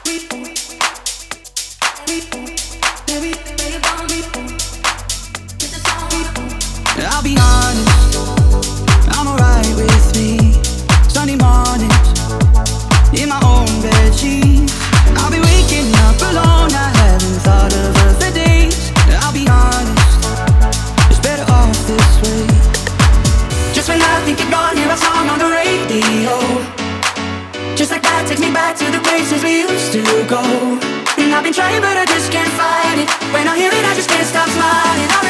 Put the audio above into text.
I'll be honest, I'm alright with me. Sunday mornings, in my own bed sheets. I'll be waking up alone, I haven't thought of other days. I'll be honest, it's better off this way. Just when I think you're gone, hear a song on the radio. Just like that takes me back to the places we used to go. And I've been trying but I just can't find it. When I hear it I just can't stop smiling.